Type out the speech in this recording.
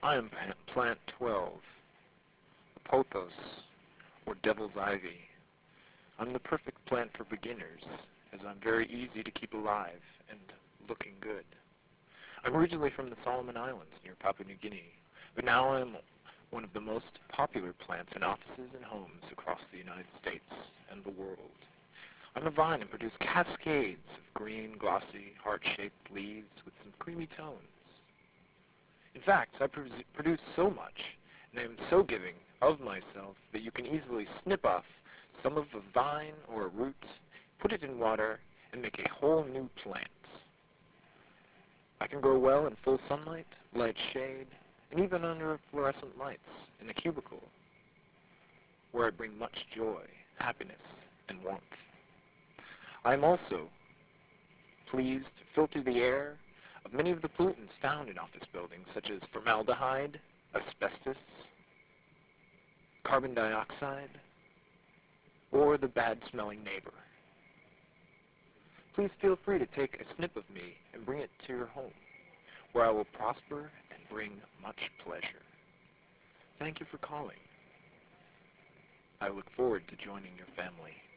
I am plant 12, pothos, or devil's ivy. I'm the perfect plant for beginners, as I'm very easy to keep alive and looking good. I'm originally from the Solomon Islands near Papua New Guinea, but now I'm one of the most popular plants in offices and homes across the United States and the world. I'm a vine and produce cascades of green, glossy, heart-shaped leaves with some creamy tones. In fact, I produce so much, and I am so giving of myself that you can easily snip off some of a vine or a root, put it in water, and make a whole new plant. I can grow well in full sunlight, light shade, and even under fluorescent lights in a cubicle, where I bring much joy, happiness, and warmth. I am also pleased to filter the air of many of the pollutants found in office buildings, such as formaldehyde, asbestos, carbon dioxide, or the bad-smelling neighbor. Please feel free to take a snip of me and bring it to your home, where I will prosper and bring much pleasure. Thank you for calling. I look forward to joining your family.